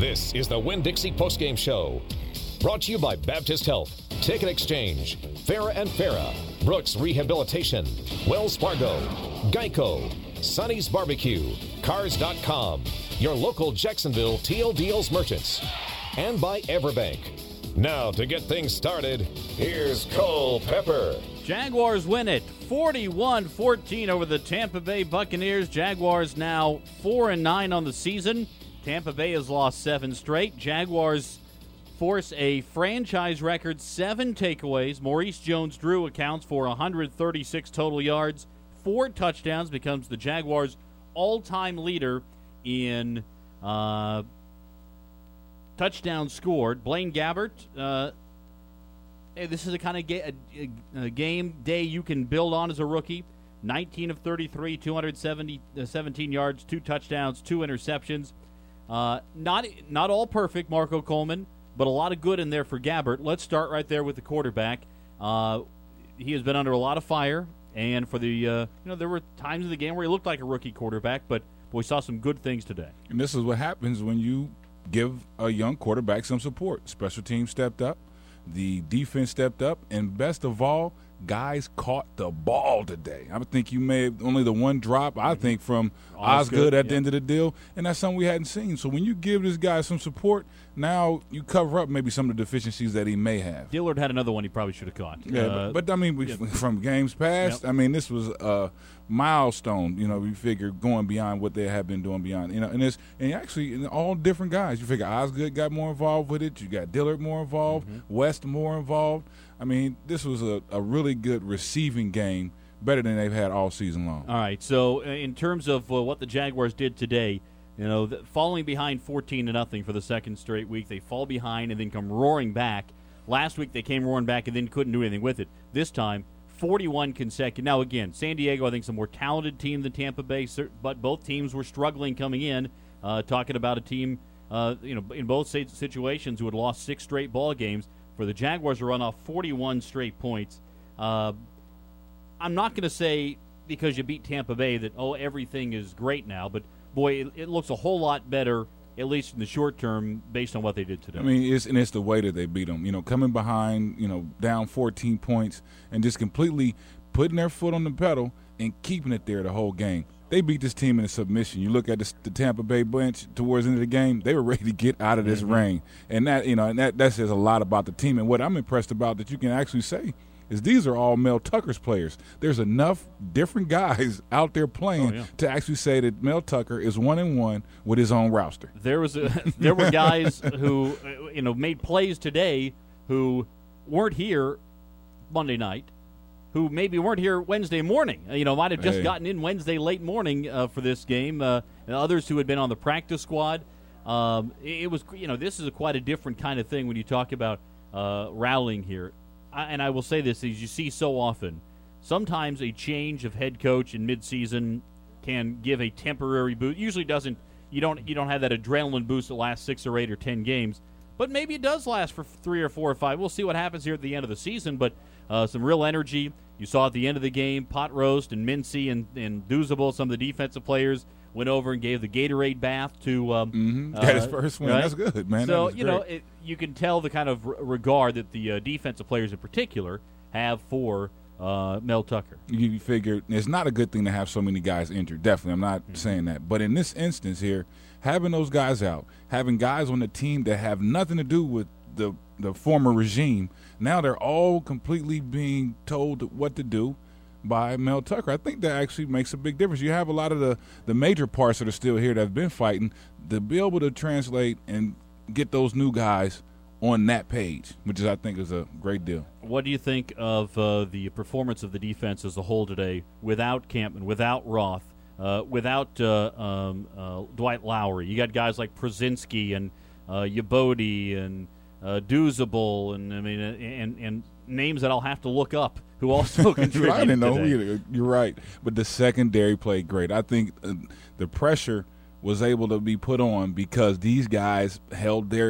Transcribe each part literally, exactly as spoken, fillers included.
This is the Winn-Dixie postgame show. Brought to you by Baptist Health, Ticket Exchange, Farah and Farah, Brooks Rehabilitation, Wells Fargo, Geico, Sonny's Barbecue, Cars dot com, your local Jacksonville Teal Deals merchants, and by Everbank. Now, to get things started, here's Cole Pepper. Jaguars win it forty-one fourteen over the Tampa Bay Buccaneers. Jaguars now four and nine on the season. Tampa Bay has lost seven straight. Jaguars force a franchise record seven takeaways. Maurice Jones-Drew accounts for one hundred thirty-six total yards, four touchdowns, becomes the Jaguars' all-time leader in uh, touchdowns scored. Blaine Gabbert, uh, hey, this is a kind of ga- a, a game day you can build on as a rookie. nineteen of thirty-three, two hundred seventeen yards, two touchdowns, two interceptions. Uh, not not all perfect, Marco Coleman, but a lot of good in there for Gabbert. Let's start right there with the quarterback. Uh, he has been under a lot of fire, and for the uh, you know there were times in the game where he looked like a rookie quarterback, but we saw some good things today. And this is what happens when you give a young quarterback some support. Special teams stepped up, the defense stepped up, and best of all, guys caught the ball today. I think you may have only the one drop, I think, from Osgood at the yeah. end of the deal, and that's something we hadn't seen. So when you give this guy some support, now you cover up maybe some of the deficiencies that he may have. Dillard had another one he probably should have caught. Yeah, uh, but, but I mean, we, yeah. from games past, Yep. I mean, this was a milestone. You know, we figure going beyond what they have been doing beyond. You know, and it's and actually and all different guys. You figure Osgood got more involved with it. You got Dillard more involved. Mm-hmm. West more involved. I mean, this was a, a really good receiving game, better than they've had all season long. All right, so uh, in terms of uh, what the Jaguars did today, you know, the, falling behind fourteen to nothing for the second straight week, they fall behind and then come roaring back. Last week they came roaring back and then couldn't do anything with it. This time, forty-one consecutive. Now, again, San Diego, I think, is a more talented team than Tampa Bay, but both teams were struggling coming in, uh, talking about a team, uh, you know, in both situations who had lost six straight ball games. For the Jaguars to run off forty-one straight points, uh, I'm not going to say because you beat Tampa Bay that, oh, everything is great now. But, boy, it, it looks a whole lot better, at least in the short term, based on what they did today. I mean, it's, and it's the way that they beat them. You know, coming behind, you know, down fourteen points and just completely putting their foot on the pedal and keeping it there the whole game. They beat this team in a submission. You look at the, the Tampa Bay bench towards the end of the game; they were ready to get out of this mm-hmm. rain, and that you know, and that, that says a lot about the team. And what I'm impressed about that you can actually say is these are all Mel Tucker's players. There's enough different guys out there playing oh, yeah. to actually say that Mel Tucker is one and one with his own roster. There was a, there were guys who you know made plays today who weren't here Monday night, who maybe weren't here Wednesday morning. You know, might have just hey. gotten in Wednesday late morning uh, for this game. Uh, and others who had been on the practice squad. Um, it, it was, you know, this is a quite a different kind of thing when you talk about uh, rallying here. I, and I will say this, as you see so often, sometimes a change of head coach in midseason can give a temporary boost. Usually doesn't. You don't. You don't have that adrenaline boost that lasts six or eight or ten games. But maybe it does last for three or four or five. We'll see what happens here at the end of the season. But uh, some real energy. You saw at the end of the game, Pot Roast and Mincy and, and Duzable, some of the defensive players, went over and gave the Gatorade bath to um, Mm-hmm. Got uh, his first win. right? That's good, man. So, that you know, it, you can tell the kind of r- regard that the uh, defensive players in particular have for uh, Mel Tucker. You figure it's not a good thing to have so many guys injured. Definitely, I'm not mm-hmm. saying that. But in this instance here, having those guys out, having guys on the team that have nothing to do with the the former regime, now they're all completely being told what to do by Mel Tucker. I think that actually makes a big difference. You have a lot of the, the major parts that are still here that have been fighting to be able to translate and get those new guys on that page, which is I think is a great deal. What do you think of uh, the performance of the defense as a whole today without Campman, without Roth, uh, without uh, um, uh, Dwight Lowry? You got guys like Przinski and uh, Yabodi and uh, Duzable and I mean and and names that I'll have to look up who also contributed. I didn't know. Today. You're right, but the secondary played great. I think uh, the pressure was able to be put on because these guys held their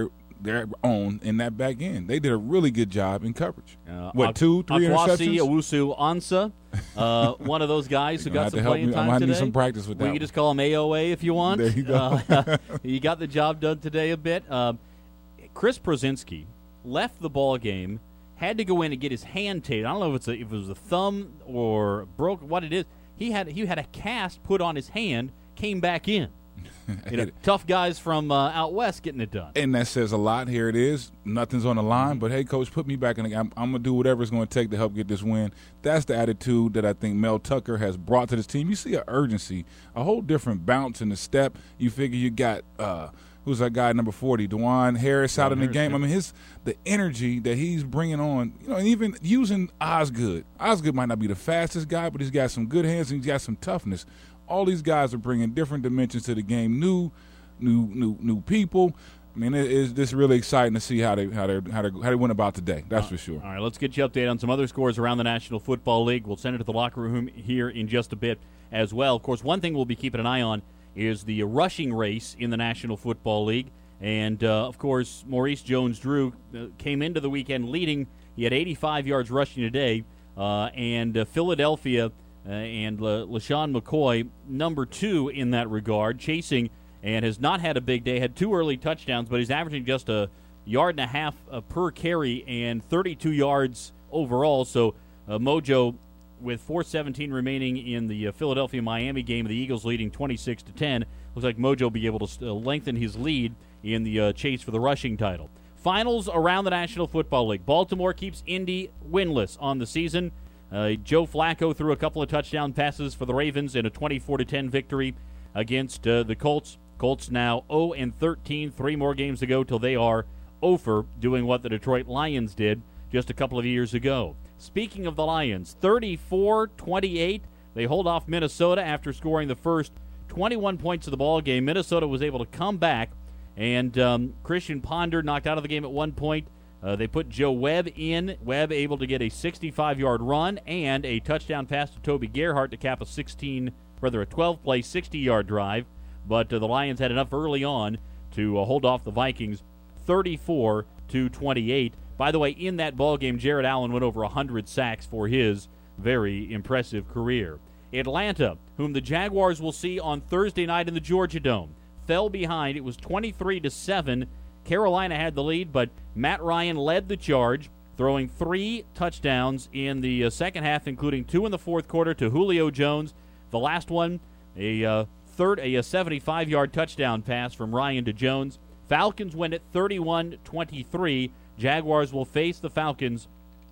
their own in that back end. They did a really good job in coverage. Uh, what, Ak- two, three Akwasi interceptions? Owusu Ansah, uh, one of those guys who You're gonna got have some to help playing me. time I might today. need some practice with We that can one. just call him A O A if you want. There you go. Uh, you got the job done today a bit. Um, Chris Prozinski left the ball game, had to go in and get his hand taped. I don't know if it's a, if it was a thumb or broke what it is. He had he had a cast put on his hand, came back in. You know, tough guys from uh, out west getting it done. And that says a lot. Here it is. Nothing's on the line. But, hey, Coach, put me back in the game. I'm, I'm going to do whatever it's going to take to help get this win. That's the attitude that I think Mel Tucker has brought to this team. You see an urgency, a whole different bounce in the step. You figure you got uh, – who's that guy, number forty, DeJuan Harris out in the game. I mean, his the energy that he's bringing on, you know, and even using Osgood. Osgood might not be the fastest guy, but he's got some good hands and he's got some toughness. All these guys are bringing different dimensions to the game, new, new, new, new people. I mean, it is just really exciting to see how they how they how they how they went about today. That's uh, for sure. All right, let's get you updated on some other scores around the National Football League. We'll send it to the locker room here in just a bit as well. Of course, one thing we'll be keeping an eye on is the rushing race in the National Football League, and uh, of course, Maurice Jones-Drew uh, came into the weekend leading. He had eighty-five yards rushing today, uh, and uh, Philadelphia. Uh, and La- LaShawn McCoy, number two in that regard, chasing and has not had a big day. Had two early touchdowns, but he's averaging just a yard and a half uh, per carry and thirty-two yards overall. So uh, Mojo, with four seventeen remaining in the uh, Philadelphia-Miami game, the Eagles leading twenty-six to ten. Looks like Mojo will be able to st- lengthen his lead in the uh, chase for the rushing title. Finals around the National Football League. Baltimore keeps Indy winless on the season. Uh, Joe Flacco threw a couple of touchdown passes for the Ravens in a twenty-four to ten victory against uh, the Colts. Colts now oh and thirteen, three more games to go till they are over, doing what the Detroit Lions did just a couple of years ago. Speaking of the Lions, thirty-four twenty-eight, they hold off Minnesota after scoring the first twenty-one points of the ball game. Minnesota was able to come back, and um, Christian Ponder knocked out of the game at one point. Uh, they put Joe Webb in. Webb able to get a sixty-five-yard run and a touchdown pass to Toby Gerhart to cap a sixteen, rather a twelve-play, sixty-yard drive. But uh, the Lions had enough early on to uh, hold off the Vikings, thirty-four to twenty-eight. By the way, in that ball game, Jared Allen went over one hundred sacks for his very impressive career. Atlanta, whom the Jaguars will see on Thursday night in the Georgia Dome, fell behind. It was twenty-three to seven. Carolina had the lead, but Matt Ryan led the charge, throwing three touchdowns in the uh, second half, including two in the fourth quarter to Julio Jones. The last one, a uh, third, a, a seventy-five-yard touchdown pass from Ryan to Jones. Falcons win it thirty-one twenty-three. Jaguars will face the Falcons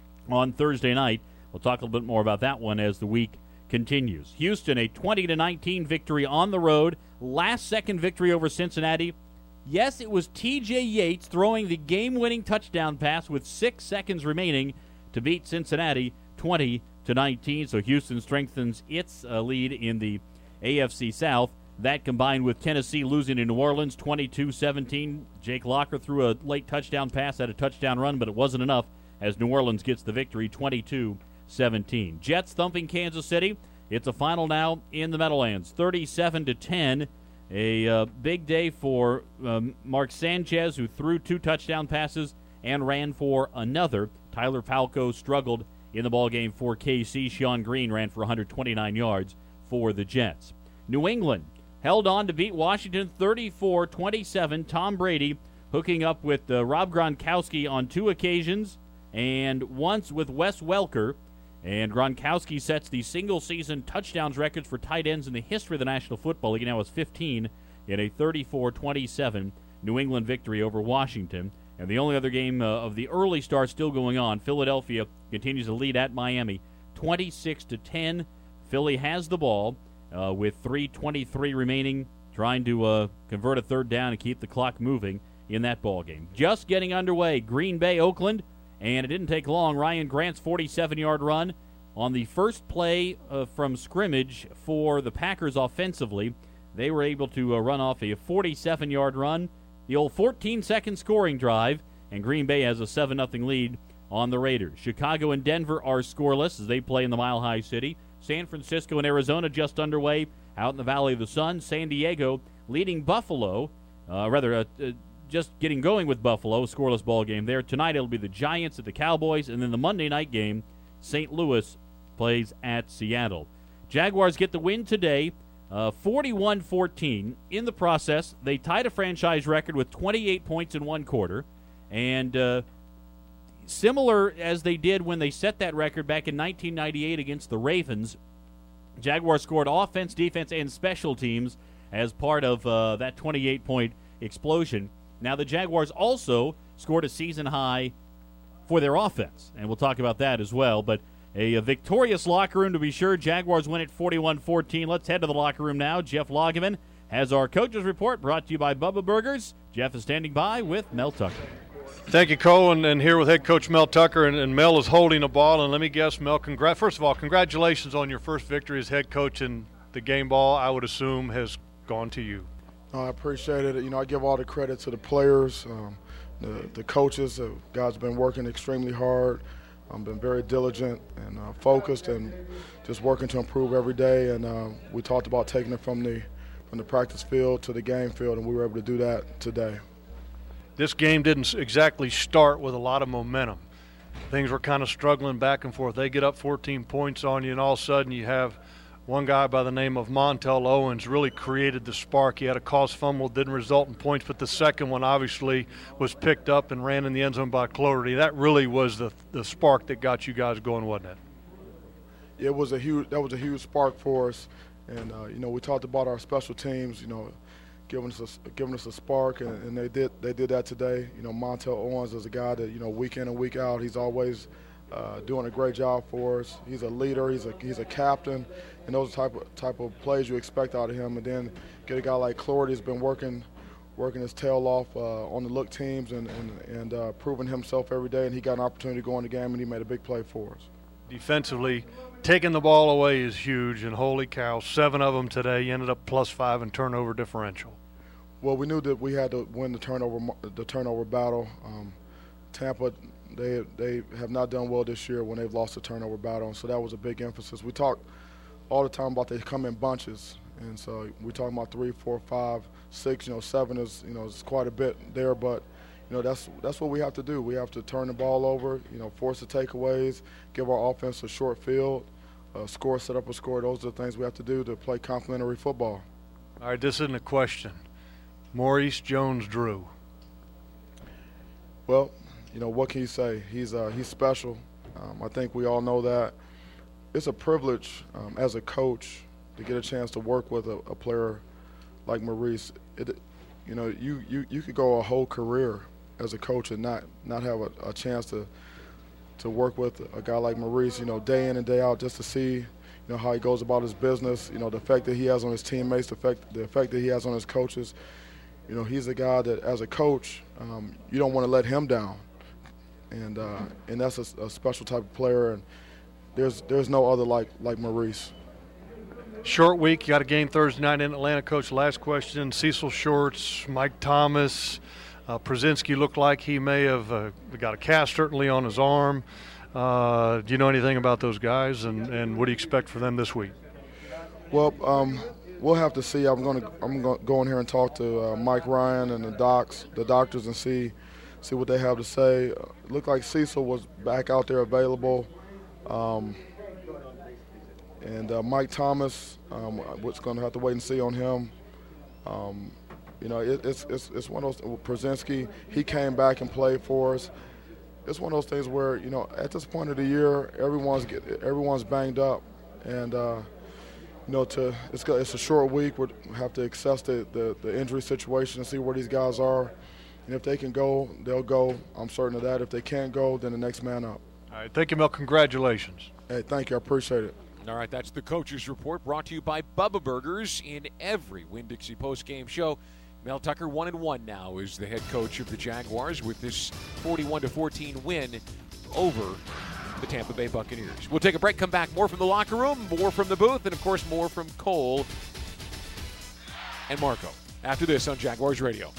on Thursday night. We'll talk a little bit more about that one as the week continues. Houston, a twenty to nineteen victory on the road. Last-second victory over Cincinnati. Yes, it was T J Yates throwing the game-winning touchdown pass with six seconds remaining to beat Cincinnati twenty to nineteen. So Houston strengthens its uh, lead in the A F C South. That combined with Tennessee losing to New Orleans twenty-two seventeen. Jake Locker threw a late touchdown pass, had a touchdown run, but it wasn't enough as New Orleans gets the victory twenty-two seventeen. Jets thumping Kansas City. It's a final now in the Meadowlands, thirty-seven to ten. A uh, big day for um, Mark Sanchez, who threw two touchdown passes and ran for another. Tyler Palko struggled in the ballgame for K C. Sean Green ran for one hundred twenty-nine yards for the Jets. New England held on to beat Washington thirty-four twenty-seven. Tom Brady hooking up with uh, Rob Gronkowski on two occasions and once with Wes Welker. And Gronkowski sets the single-season touchdowns records for tight ends in the history of the National Football League. He now has fifteen in a thirty-four twenty-seven New England victory over Washington. And the only other game uh, of the early start still going on, Philadelphia continues to lead at Miami, twenty-six to ten. Philly has the ball uh, with three twenty-three remaining, trying to uh, convert a third down and keep the clock moving in that ball game. Just getting underway, Green Bay, Oakland. And it didn't take long. Ryan Grant's forty-seven-yard run on the first play uh, from scrimmage for the Packers offensively. They were able to uh, run off a forty-seven-yard run, the old fourteen-second scoring drive, and Green Bay has a seven nothing lead on the Raiders. Chicago and Denver are scoreless as they play in the Mile High City. San Francisco and Arizona just underway out in the Valley of the Sun. San Diego leading Buffalo, uh, rather uh, uh, just getting going with Buffalo, scoreless ball game there. Tonight it'll be the Giants at the Cowboys, and then the Monday night game, Saint Louis plays at Seattle. Jaguars get the win today, uh, forty-one fourteen. In the process, they tied a franchise record with twenty-eight points in one quarter, and uh, similar as they did when they set that record back in nineteen ninety-eight against the Ravens, Jaguars scored offense, defense, and special teams as part of uh, that twenty-eight point explosion. Now, the Jaguars also scored a season high for their offense, and we'll talk about that as well. But a, a victorious locker room to be sure. Jaguars win it forty-one fourteen. Let's head to the locker room now. Jeff Lageman has our coaches report brought to you by Bubba Burgers. Jeff is standing by with Mel Tucker. Thank you, Cole, and, and here with head coach Mel Tucker, and, and Mel is holding a ball. And let me guess, Mel, congrat- first of all, congratulations on your first victory as head coach, and the game ball, I would assume, has gone to you. I appreciate it. You know, I give all the credit to the players, um, the, the coaches. The guys have been working extremely hard. I've been very diligent and uh, focused, and just working to improve every day. And uh, we talked about taking it from the from the practice field to the game field, and we were able to do that today. This game didn't exactly start with a lot of momentum. Things were kind of struggling back and forth. They get up fourteen points on you, and all of a sudden you have one guy by the name of Montel Owens really created the spark. He had a caused fumble, didn't result in points, but the second one obviously was picked up and ran in the end zone by Cloherty. That really was the the spark that got you guys going, wasn't it? It was a huge. That was a huge spark for us, and uh, you know, we talked about our special teams. You know, giving us a, giving us a spark, and, and they did they did that today. You know, Montel Owens is a guy that, you know, week in and week out, he's always uh, doing a great job for us. He's a leader. He's a he's a captain, and those type of type of plays you expect out of him. And then get a guy like Cloherty who's been working working his tail off uh, on the look teams and and, and uh, proving himself every day. And he got an opportunity to go in the game, and he made a big play for us. Defensively, taking the ball away is huge, and holy cow, seven of them today. You ended up plus five in turnover differential. Well, we knew that we had to win the turnover the turnover battle. Um, Tampa, they they have not done well this year when they've lost the turnover battle, and so that was a big emphasis. We talk all the time about they come in bunches, and so we're talking about three, four, five, six. You know, seven is you know is quite a bit there, but you know that's that's what we have to do. We have to turn the ball over, you know, force the takeaways, give our offense a short field, uh, score, set up a score. Those are the things we have to do to play complementary football. All right, this isn't a question. Maurice Jones-Drew. Well, you know, what can you say? He's uh, he's special. Um, I think we all know that. It's a privilege um, as a coach to get a chance to work with a, a player like Maurice. It, you know, you, you, you could go a whole career as a coach and not not have a, a chance to to work with a guy like Maurice. You know, day in and day out, just to see, you know, how he goes about his business. You know, the effect that he has on his teammates, the effect the effect that he has on his coaches. You know, he's a guy that, as a coach, um, you don't want to let him down, and uh, and that's a, a special type of player. And there's there's no other like like Maurice. Short week. You got a game Thursday night in Atlanta. Coach, last question. Cecil Shorts, Mike Thomas, uh, Przinski looked like he may have uh, got a cast certainly on his arm. Uh, do you know anything about those guys, and, and what do you expect for them this week? Well. Um, We'll have to see. I'm going to I'm going to go in here and talk to uh, Mike Ryan and the docs, the doctors, and see see what they have to say. Uh, it looked like Cecil was back out there available, um, and uh, Mike Thomas. Um, we're going to have to wait and see on him. Um, you know, it, it's it's it's one of those. Przinski, he came back and played for us. It's one of those things where, you know, at this point of the year, everyone's get, everyone's banged up, and. Uh, You know, to it's it's a short week. We have to assess the, the, the injury situation and see where these guys are. And if they can go, they'll go. I'm certain of that. If they can't go, then the next man up. All right. Thank you, Mel. Congratulations. Hey, thank you. I appreciate it. All right, that's the Coaches Report brought to you by Bubba Burgers in every Winn-Dixie postgame show. Mel Tucker, one and one now, is the head coach of the Jaguars with this forty-one to fourteen win over the Tampa Bay Buccaneers. We'll take a break, come back, more from the locker room, more from the booth, and, of course, more from Cole and Marco after this on Jaguars Radio.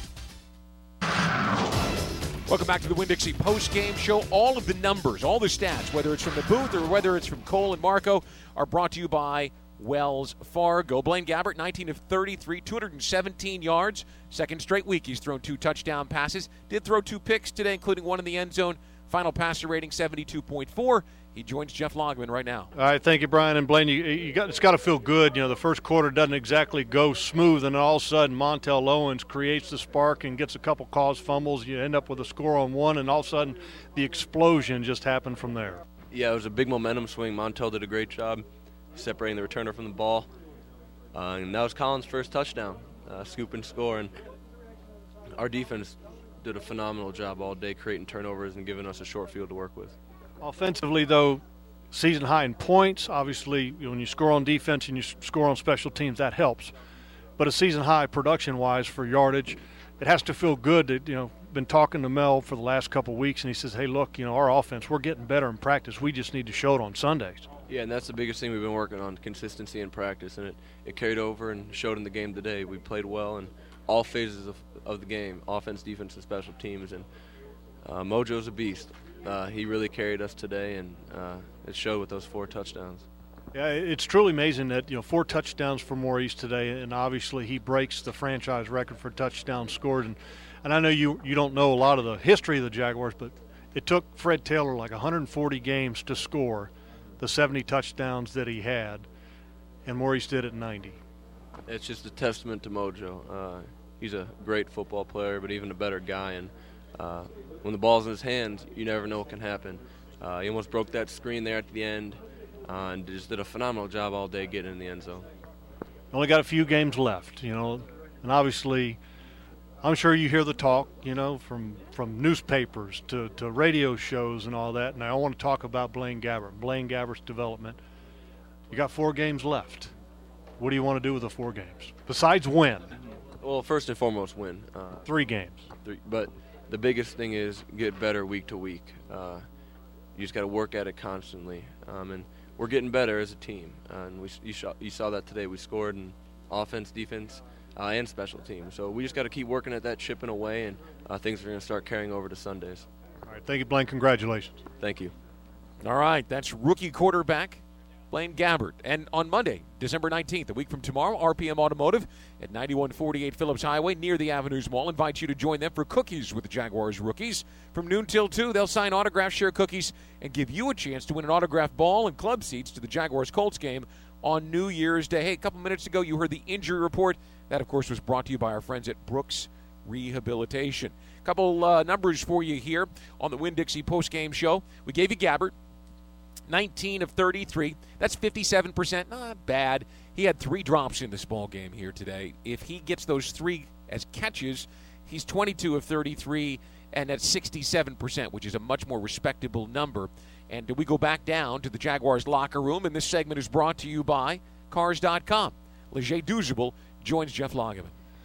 Welcome back to the Winn-Dixie post-game show. All of the numbers, all the stats, whether it's from the booth or whether it's from Cole and Marco, are brought to you by Wells Fargo. Blaine Gabbert, nineteen of thirty-three, two hundred seventeen yards. Second straight week he's thrown two touchdown passes. Did throw two picks today, including one in the end zone. Final passer rating seventy-two point four. He joins Jeff Lageman right now. All right, thank you, Brian and Blaine. You, you got, it's got to feel good. You know, the first quarter doesn't exactly go smooth, and all of a sudden Montel Owens creates the spark and gets a couple caused fumbles. You end up with a score on one, and all of a sudden the explosion just happened from there. Yeah, it was a big momentum swing. Montel did a great job separating the returner from the ball. Uh, and that was Collins' first touchdown, uh, scoop and score. And our defense did a phenomenal job all day creating turnovers and giving us a short field to work with. Offensively, though, season high in points. Obviously, when you score on defense and you score on special teams, that helps. But a season high production-wise for yardage, it has to feel good that, you know, been talking to Mel for the last couple of weeks, and he says, hey, look, you know, our offense, we're getting better in practice. We just need to show it on Sundays. Yeah, and that's the biggest thing we've been working on, consistency in practice, and it, it carried over and showed in the game today. We played well in all phases of, of the game, offense, defense, and special teams, and uh, Mojo's a beast. Uh, he really carried us today, and uh, it showed with those four touchdowns. Yeah, it's truly amazing that, you know, four touchdowns for Maurice today, and obviously he breaks the franchise record for touchdowns scored. And, and I know you, you don't know a lot of the history of the Jaguars, but it took Fred Taylor like one hundred forty games to score the seventy touchdowns that he had, and Maurice did it in ninety. It's just a testament to Mojo. Uh, he's a great football player, but even a better guy. And uh, when the ball's in his hands, you never know what can happen. Uh, he almost broke that screen there at the end, uh, and just did a phenomenal job all day getting in the end zone. Only got a few games left, you know, and obviously I'm sure you hear the talk, you know, from, from newspapers to, to radio shows and all that, and I want to talk about Blaine Gabbert, Blaine Gabbert's development. You got four games left. What do you want to do with the four games, besides win? Well, first and foremost, win. Uh, Three games. Three, but the biggest thing is get better week to week. Uh, you just got to work at it constantly, um, and we're getting better as a team. Uh, and we you, saw, you saw that today. We scored in offense, defense, uh, and special teams. So we just got to keep working at that, chipping away, and uh, things are going to start carrying over to Sundays. All right, thank you, Blaine. Congratulations. Thank you. All right, that's rookie quarterback Blaine Gabbert. And on Monday, December nineteenth, a week from tomorrow, R P M Automotive at ninety-one forty-eight Phillips Highway near the Avenues Mall invites you to join them for cookies with the Jaguars rookies. From noon till two, they'll sign autographs, share cookies, and give you a chance to win an autographed ball and club seats to the Jaguars-Colts game on New Year's Day. Hey, a couple minutes ago, you heard the injury report. That, of course, was brought to you by our friends at Brooks Rehabilitation. A couple uh, numbers for you here on the Winn-Dixie postgame show. We gave you Gabbert. nineteen of thirty-three. That's fifty-seven percent. Not bad. He had three drops in this ball game here today. If he gets those three as catches, he's twenty-two of thirty-three, and that's sixty-seven percent, which is a much more respectable number. And we go back down to the Jaguars locker room, and this segment is brought to you by Cars dot com. Leger Duzable joins Jeff Lageman.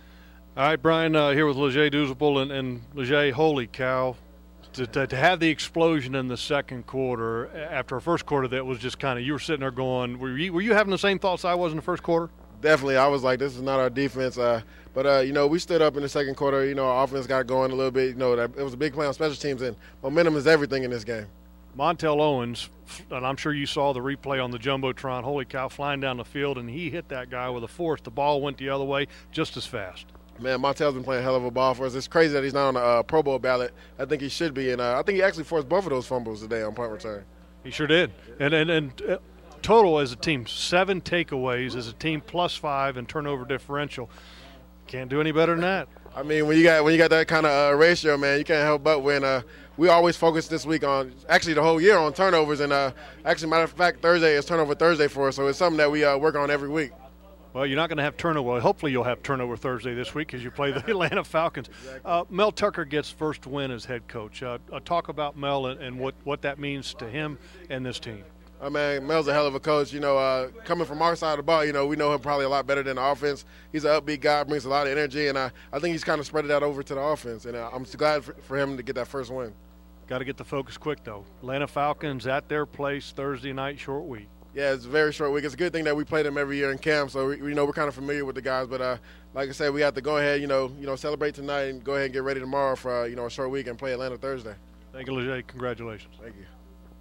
All right, Brian, uh, here with Leger Duzable, and, and Leger, holy cow. To, to, to have the explosion in the second quarter after a first quarter that was just kind of, you were sitting there going, were you, were you having the same thoughts I was in the first quarter? Definitely. I was like, this is not our defense. Uh, but, uh, you know, we stood up in the second quarter. You know, our offense got going a little bit. You know, that, it was a big play on special teams, and momentum is everything in this game. Montel Owens, and I'm sure you saw the replay on the Jumbotron, holy cow, flying down the field, and he hit that guy with a force. The ball went the other way just as fast. Man, Montel's been playing a hell of a ball for us. It's crazy that he's not on the uh, Pro Bowl ballot. I think he should be, and uh, I think he actually forced both of those fumbles today on punt return. He sure did. And and, and uh, total as a team, seven takeaways as a team, plus five in turnover differential. Can't do any better than that. I mean, when you got when you got that kind of uh, ratio, man, you can't help but win. Uh, we always focus this week on, actually the whole year, on turnovers. And uh, actually, matter of fact, Thursday is Turnover Thursday for us, so it's something that we uh, work on every week. Well, you're not going to have turnover. Well, hopefully you'll have turnover Thursday this week because you play the Atlanta Falcons. Exactly. Uh, Mel Tucker gets first win as head coach. Uh, uh, talk about Mel and, and what, what that means to him and this team. I mean, Mel's a hell of a coach. You know, uh, coming from our side of the ball, you know, we know him probably a lot better than the offense. He's an upbeat guy, brings a lot of energy, and I, I think he's kind of spread that over to the offense. And uh, I'm so glad for, for him to get that first win. Got to get the focus quick, though. Atlanta Falcons at their place Thursday night, short week. Yeah, it's a very short week. It's a good thing that we play them every year in camp, so we, we know we're kind of familiar with the guys. But uh, like I said, we have to go ahead, you know, you know, celebrate tonight and go ahead and get ready tomorrow for uh, you know, a short week and play Atlanta Thursday. Thank you, Leger. Congratulations. Thank you.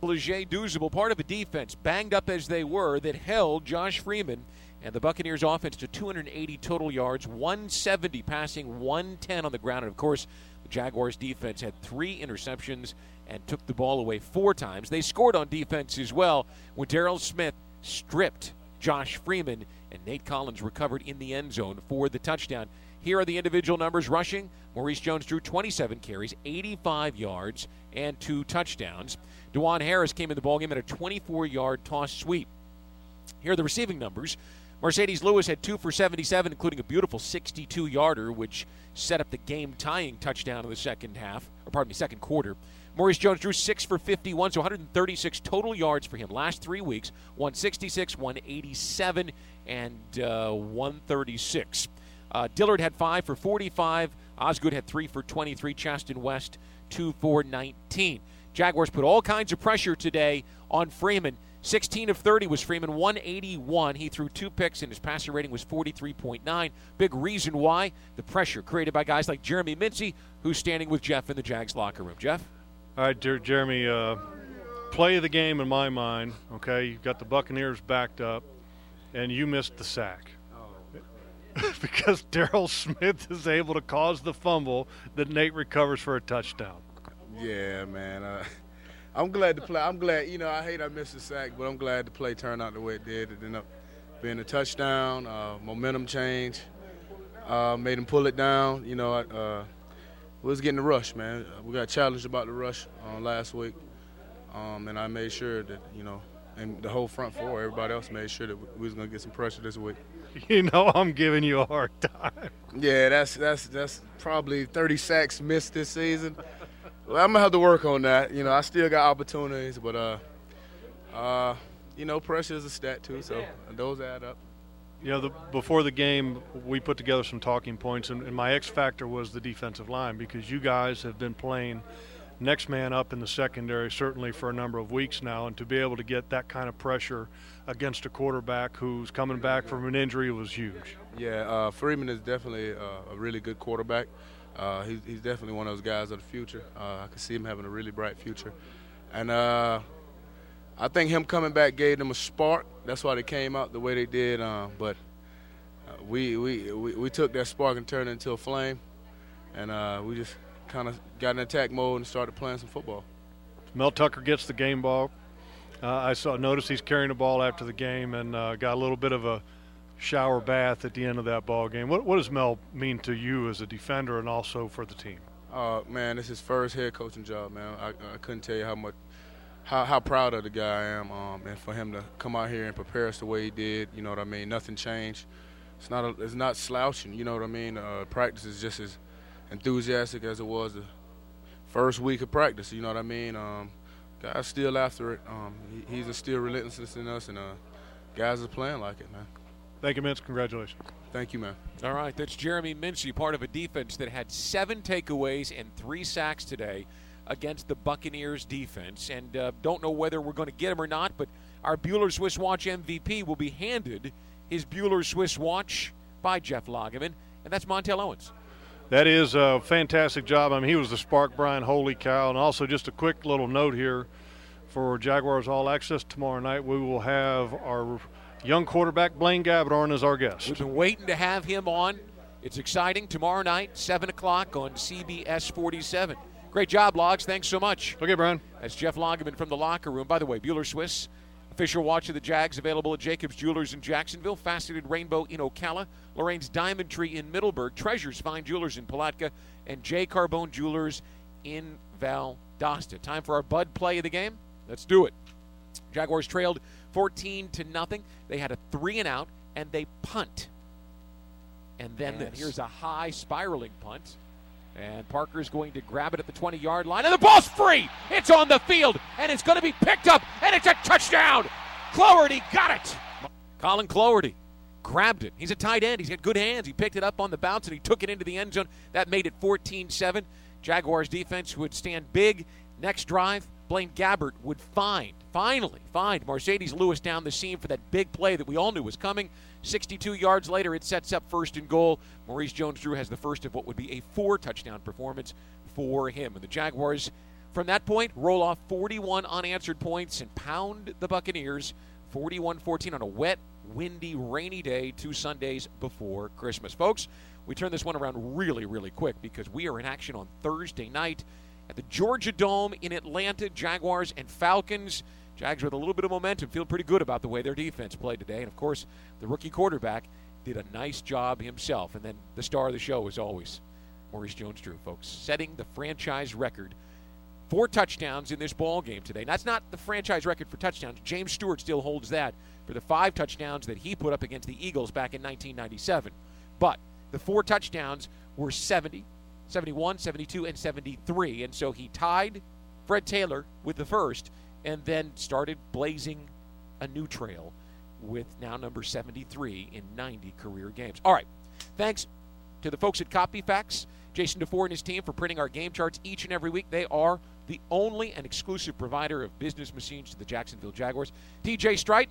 Leger Douzable, part of a defense, banged up as they were, that held Josh Freeman and the Buccaneers offense to two hundred eighty total yards, one seventy passing, one ten on the ground. And, of course, the Jaguars defense had three interceptions and took the ball away four times. They scored on defense as well when Darrell Smith stripped Josh Freeman, and Nate Collins recovered in the end zone for the touchdown. Here are the individual numbers. Rushing, Maurice Jones-Drew, twenty-seven carries, eighty-five yards, and two touchdowns. DeJuan Harris came in the ballgame at a twenty-four-yard toss sweep. Here are the receiving numbers. Mercedes Lewis had two for seventy-seven, including a beautiful sixty-two-yarder, which set up the game-tying touchdown in the second half, or pardon me, second quarter. Maurice Jones-Drew, six for fifty-one, so one hundred thirty-six total yards for him last three weeks, one sixty-six, one eighty-seven, and uh, one thirty-six. Uh, Dillard had five for forty-five. Osgood had three for twenty-three. Chaston West, two for nineteen. Jaguars put all kinds of pressure today on Freeman. sixteen of thirty was Freeman, one eighty-one. He threw two picks, and his passer rating was forty-three point nine. Big reason why, the pressure created by guys like Jeremy Mincy, who's standing with Jeff in the Jags locker room. Jeff? All right, Jer- Jeremy, uh, play of the game in my mind, okay? You've got the Buccaneers backed up, and you missed the sack. Because Darrell Smith is able to cause the fumble that Nate recovers for a touchdown. Yeah, man. Uh, I'm glad to play. I'm glad, you know, I hate I missed the sack, but I'm glad the play turned out the way it did. It ended up being a touchdown, uh, momentum change, uh, made him pull it down. You know, uh, we was getting the rush, man. We got challenged about the rush uh, last week, um, and I made sure that, you know, and the whole front four, everybody else made sure that we was going to get some pressure this week. You know I'm giving you a hard time. Yeah, that's that's that's probably thirty sacks missed this season. Well, I'm going to have to work on that. You know, I still got opportunities, but, uh, uh, you know, pressure is a stat too, so those add up. You know, the, before the game, we put together some talking points, and, and my X factor was the defensive line, because you guys have been playing next man up in the secondary certainly for a number of weeks now, and to be able to get that kind of pressure against a quarterback who's coming back from an injury was huge. Yeah, uh, Freeman is definitely uh, a really good quarterback. Uh, he's, he's definitely one of those guys of the future. Uh, I can see him having a really bright future. And uh, I think him coming back gave them a spark. That's why they came out the way they did. Uh, but uh, we, we, we, we took that spark and turned it into a flame. And uh, we just kind of got in attack mode and started playing some football. Mel Tucker gets the game ball. Uh, I saw noticed he's carrying the ball after the game, and uh, got a little bit of a shower bath at the end of that ball game. What, what does Mel mean to you as a defender and also for the team? Uh, man, it's his first head coaching job, man. I, I couldn't tell you how much, how, how proud of the guy I am, um, and for him to come out here and prepare us the way he did. You know what I mean? Nothing changed. It's not a, it's not slouching. You know what I mean? Uh, practice is just as enthusiastic as it was the first week of practice. You know what I mean? Um, guys still after it. Um, he, he's a still relentless in us, and uh, guys are playing like it, man. Thank you, Mince. Congratulations. Thank you, man. All right, that's Jeremy Mincy, part of a defense that had seven takeaways and three sacks today against the Buccaneers defense. And uh, don't know whether we're going to get him or not, but our Bueller Swiss Watch M V P will be handed his Bueller Swiss Watch by Jeff Lageman, and that's Montel Owens. That is a fantastic job. I mean, he was the spark, Brian. Holy cow. And also just a quick little note here for Jaguars All Access tomorrow night. We will have our young quarterback Blaine Gabbert on as our guest. We've been waiting to have him on. It's exciting. Tomorrow night, seven o'clock on C B S forty-seven. Great job, Logs. Thanks so much. Okay, Brian. That's Jeff Lageman from the locker room. By the way, Bueller Swiss, official watch of the Jags, available at Jacobs Jewelers in Jacksonville, Faceted Rainbow in Ocala, Lorraine's Diamond Tree in Middleburg, Treasures Fine Jewelers in Palatka, and J. Carbone Jewelers in Valdosta. Time for our Bud play of the game. Let's do it. Jaguars trailed fourteen to nothing. They had a three and out, and they punt. And then Yes. this. Here's a high spiraling punt. And Parker's going to grab it at the twenty-yard line, and the ball's free. It's on the field, and it's going to be picked up, and it's a touchdown. Cloherty got it. Colin Cloherty grabbed it. He's a tight end. He's got good hands. He picked it up on the bounce, and he took it into the end zone. That made it fourteen seven. Jaguars defense would stand big. Next drive, Blaine Gabbert would find, finally find Mercedes Lewis down the seam for that big play that we all knew was coming. sixty-two yards later, it sets up first and goal. Maurice Jones-Drew has the first of what would be a four-touchdown performance for him. And the Jaguars from that point, roll off forty-one unanswered points and pound the Buccaneers forty-one fourteen on a wet, windy, rainy day two Sundays before Christmas. Folks, we turn this one around really, really quick because we are in action on Thursday night at the Georgia Dome in Atlanta. Jaguars and Falcons. Jags with a little bit of momentum, feel pretty good about the way their defense played today. And, of course, the rookie quarterback did a nice job himself. And then the star of the show, as always, Maurice Jones-Drew, folks, setting the franchise record. Four touchdowns in this ball game today. That's not the franchise record for touchdowns. James Stewart still holds that for the five touchdowns that he put up against the Eagles back in nineteen ninety-seven. But the four touchdowns were seventy, seventy-one, seventy-two, and seventy-three. And so he tied Fred Taylor with the first and then started blazing a new trail with now number seventy-three in ninety career games. All right. Thanks to the folks at CopyFacts, Jason DeFore and his team for printing our game charts each and every week. They are the only and exclusive provider of business machines to the Jacksonville Jaguars. T J Strite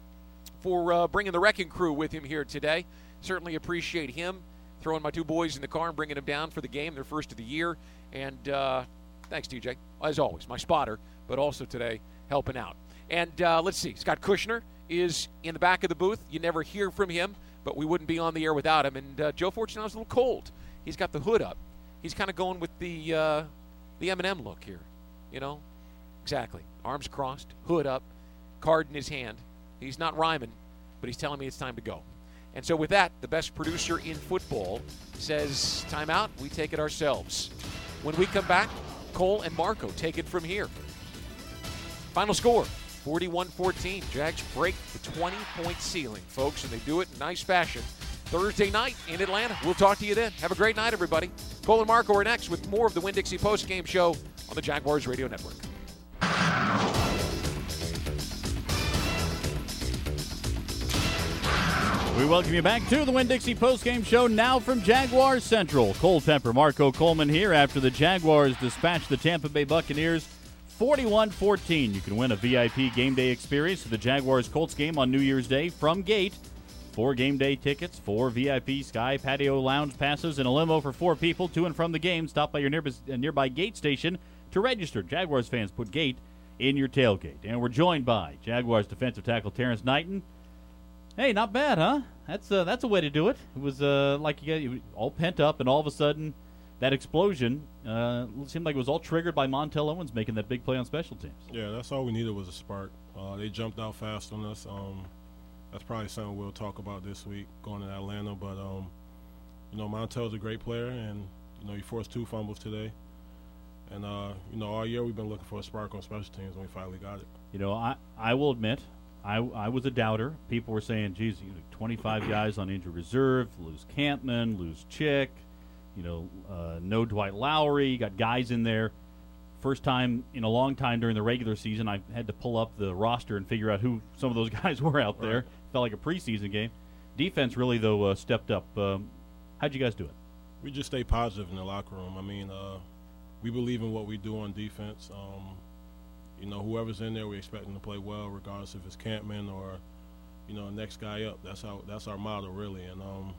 for uh, bringing the wrecking crew with him here today. Certainly appreciate him throwing my two boys in the car and bringing them down for the game, their first of the year. And uh, thanks, T J, as always, my spotter, but also today helping out. And uh, let's see, Scott Kushner is in the back of the booth. You never hear from him, but we wouldn't be on the air without him. And uh, Joe Fortunato's a little cold. He's got the hood up. He's kind of going with the uh, the Eminem look here, you know? Exactly. Arms crossed, hood up, card in his hand. He's not rhyming, but he's telling me it's time to go. And so with that, the best producer in football says, time out, we take it ourselves. When we come back, Cole and Marco take it from here. Final score, forty-one fourteen. Jags break the twenty-point ceiling, folks, and they do it in nice fashion. Thursday night in Atlanta. We'll talk to you then. Have a great night, everybody. Cole and Marco are next with more of the Winn-Dixie postgame show on the Jaguars Radio Network. We welcome you back to the Winn-Dixie postgame show now from Jaguars Central. Cole Temper, Marco Coleman here after the Jaguars dispatch the Tampa Bay Buccaneers forty-one fourteen. You can win a V I P game day experience to the Jaguars-Colts game on New Year's Day from Gate. Four game day tickets, four V I P Sky Patio Lounge passes, and a limo for four people to and from the game. Stop by your nearby, nearby Gate station to register. Jaguars fans, put Gate in your tailgate. And we're joined by Jaguars defensive tackle Terrence Knighton. Hey, not bad, huh? That's uh, that's a way to do it. It was uh, like you got all pent up, and all of a sudden, that explosion uh, seemed like it was all triggered by Montel Owens making that big play on special teams. Yeah, that's all we needed was a spark. Uh, they jumped out fast on us. Um, that's probably something we'll talk about this week going to Atlanta. But, um, you know, Montel's a great player, and, you know, he forced two fumbles today. And, uh, you know, all year we've been looking for a spark on special teams, and we finally got it. You know, I, I will admit, I, I was a doubter. People were saying, geez, you know, twenty-five guys on injured reserve, lose Campman, lose Chick, you know, uh, no Dwight Lowry, you got guys in there. First time in a long time during the regular season, I had to pull up the roster and figure out who some of those guys were out there. Right. Felt like a preseason game. Defense really, though, uh, stepped up. Um, how'd you guys do it? We just stay positive in the locker room. I mean, uh, we believe in what we do on defense. Um, you know, whoever's in there, we expect them to play well, regardless if it's Campman or, you know, next guy up. That's how that's our motto, really. And um,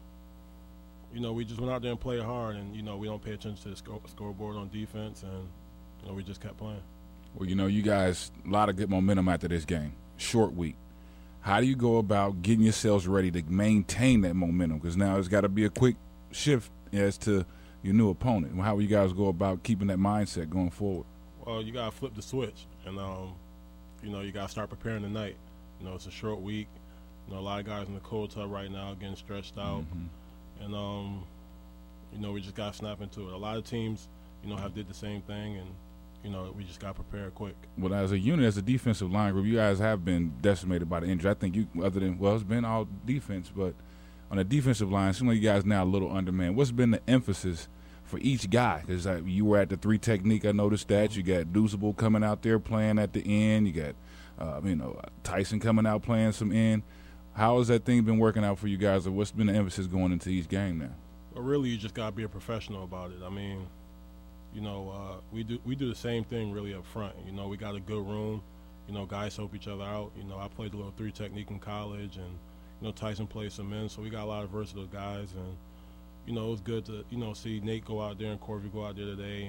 you know, we just went out there and played hard, and you know, we don't pay attention to the score, scoreboard on defense, and you know, we just kept playing. Well, you know, you guys, a lot of good momentum after this game. Short week. How do you go about getting yourselves ready to maintain that momentum? Because now it's got to be a quick shift as to your new opponent. How will you guys go about keeping that mindset going forward? Well, you got to flip the switch, and, um, you know, you got to start preparing tonight. You know, it's a short week. You know, a lot of guys in the cold tub right now getting stretched out. Mm-hmm. And, um, you know, we just got to snap into it. A lot of teams, you know, have did the same thing, and, you know, we just got to prepare quick. Well, as a unit, as a defensive line group, you guys have been decimated by the injury. I think you, other than, well, it's been all defense, but on the defensive line, it seems like you guys now a little undermanned. What's been the emphasis for each guy? Because uh, you were at the three technique, I noticed that. You got Deuceable coming out there playing at the end. You got, uh, you know, Tyson coming out playing some end. How has that thing been working out for you guys, or what's been the emphasis going into each game now? Well, really, you just got to be a professional about it. I mean, you know, uh, we do we do the same thing really up front. You know, we got a good room. You know, guys help each other out. You know, I played a little three technique in college, and, you know, Tyson plays some men, so we got a lot of versatile guys. And, you know, it was good to, you know, see Nate go out there and Corby go out there today. And,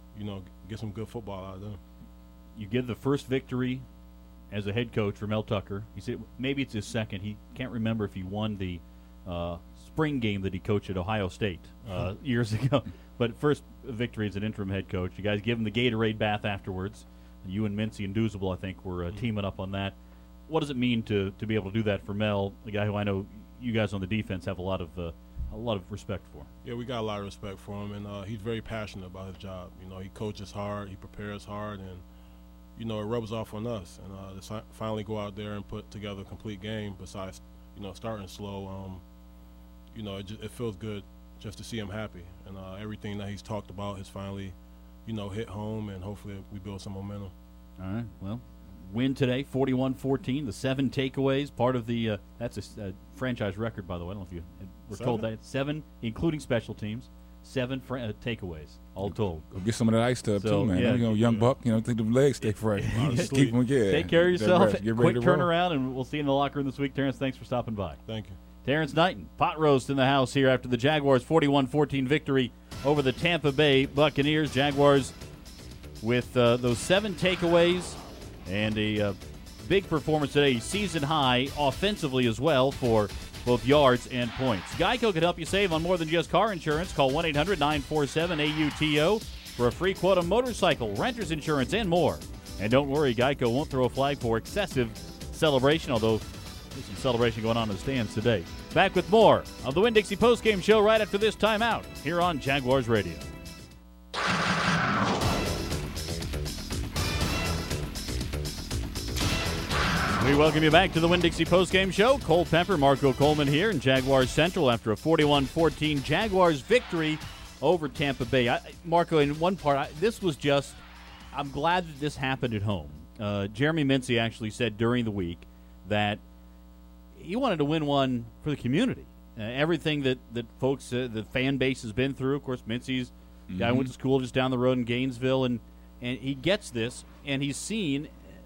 you know, get some good football out of them. You get the first victory as a head coach for Mel Tucker. He said maybe it's his second. He can't remember if he won the uh, spring game that he coached at Ohio State uh, years ago. But first victory as an interim head coach. You guys give him the Gatorade bath afterwards. You and Mincy and Doozable, I think, were uh, teaming up on that. What does it mean to, to be able to do that for Mel, a guy who I know you guys on the defense have a lot of uh, a lot of respect for? Yeah, we got a lot of respect for him, and uh, he's very passionate about his job. You know, he coaches hard, he prepares hard, and you know, it rubs off on us. And uh, to si- finally go out there and put together a complete game, besides, you know, starting slow, um, you know, it, just, it feels good just to see him happy. And uh, everything that he's talked about has finally, you know, hit home, and hopefully we build some momentum. All right, well, win today, forty-one fourteen, the seven takeaways, part of the, uh, that's a uh, franchise record, by the way. I don't know if you were seven? told that. Seven, including special teams, seven fr- uh, takeaways, all told. Go get some of that ice tub, So, too, man. yeah. You know, young buck, you know, think the legs stay fresh. Keep them, yeah. Take care of yourself. Get ready Quick to roll. turnaround, and we'll see you in the locker room this week. Terrence, thanks for stopping by. Thank you. Terrence Knighton, pot roast in the house here after the Jaguars' forty-one fourteen victory over the Tampa Bay Buccaneers. Jaguars with uh, those seven takeaways and a uh, big performance today, season high offensively as well for both yards and points. Geico can help you save on more than just car insurance. Call one eight hundred nine four seven A U T O for a free quote on motorcycle, renter's insurance, and more. And don't worry, Geico won't throw a flag for excessive celebration, although there's some celebration going on in the stands today. Back with more of the Winn-Dixie postgame show right after this timeout here on Jaguars Radio. We welcome you back to the Winn-Dixie postgame show. Cole Pepper, Marco Coleman here in Jaguars Central after a forty-one fourteen Jaguars victory over Tampa Bay. I, Marco, in one part, I, this was just, I'm glad that this happened at home. Uh, Jeremy Mincy actually said during the week that he wanted to win one for the community. Uh, everything that, that folks, uh, the fan base has been through. Of course, Mincy's mm-hmm. guy went to school just down the road in Gainesville, and, and he gets this, and he's seen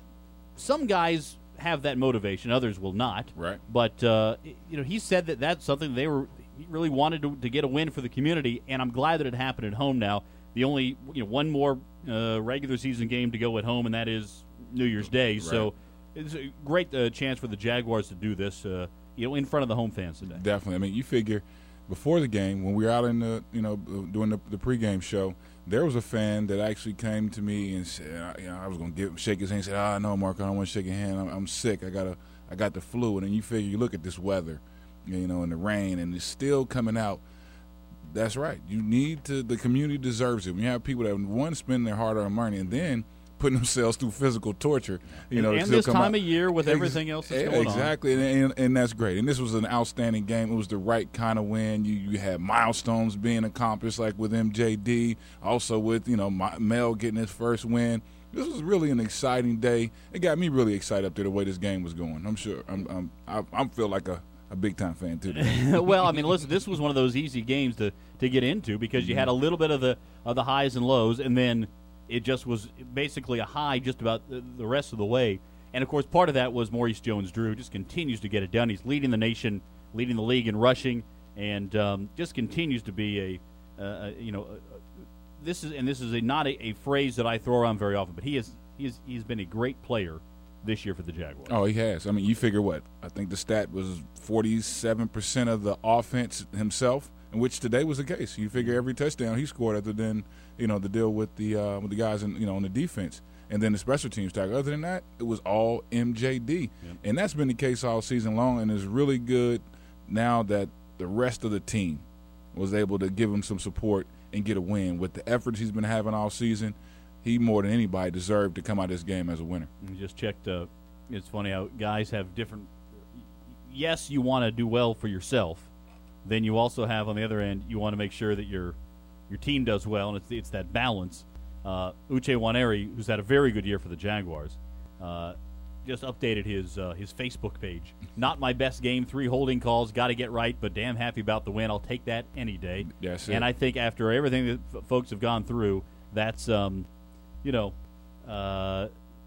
some guys have that motivation, others will not. Right. But, uh, you know, he said that that's something they were he really wanted to, to get a win for the community, and I'm glad that it happened at home now. The only, you know, one more uh, regular season game to go at home, and that is New Year's Day. Right. So it's a great uh, chance for the Jaguars to do this, uh, you know, in front of the home fans today. Definitely. I mean, you figure before the game, when we were out in the, you know, doing the, the pregame show, there was a fan that actually came to me and said, you know, I was going to give shake his hand and say, ah, no, Mark, I don't want to shake your hand. I'm, I'm sick. I got a, I got the flu. And then you figure, you look at this weather, you know, and the rain, and it's still coming out. That's right. You need to, the community deserves it. When you have people that, one, spend their hard-earned money, and then putting themselves through physical torture, you know, and, and this time out. of year with Ex- everything else that's going exactly. on. Exactly, and, and, and that's great. And this was an outstanding game. It was the right kind of win. You you had milestones being accomplished, like with M J D, also with, you know, Mel getting his first win. This was really an exciting day. It got me really excited up there the way this game was going. I'm sure. I'm I'm I I'm feel like a, a big time fan too. Well, I mean, listen, this was one of those easy games to, to get into because you mm-hmm. had a little bit of the of the highs and lows, and then it just was basically a high just about the, the rest of the way. And, of course, part of that was Maurice Jones-Drew just continues to get it done. He's leading the nation, leading the league in rushing, and um, just continues to be a, uh, you know, uh, this is and this is a, not a, a phrase that I throw around very often, but he is he is he's been a great player this year for the Jaguars. Oh, he has. I mean, you figure what? I think the stat was forty-seven percent of the offense himself, in which today was the case. You figure every touchdown he scored, other than, you know, the deal with the uh, with the guys in, you know, on the defense, and then the special teams tackle. Other than that, it was all M J D, yep. And that's been the case all season long. And it's really good now that the rest of the team was able to give him some support and get a win. With the efforts he's been having all season, he more than anybody deserved to come out of this game as a winner. You just checked. Uh, it's funny how guys have different. Yes, you want to do well for yourself. Then you also have on the other end, you want to make sure that your your team does well, and it's it's that balance. Uh, Uche Nwaneri, who's had a very good year for the Jaguars, uh, just updated his uh, his Facebook page. Not my best game, three holding calls, got to get right, but damn happy about the win. I'll take that any day. Yes, and it. I think after everything that f- folks have gone through, that's um, you know, uh,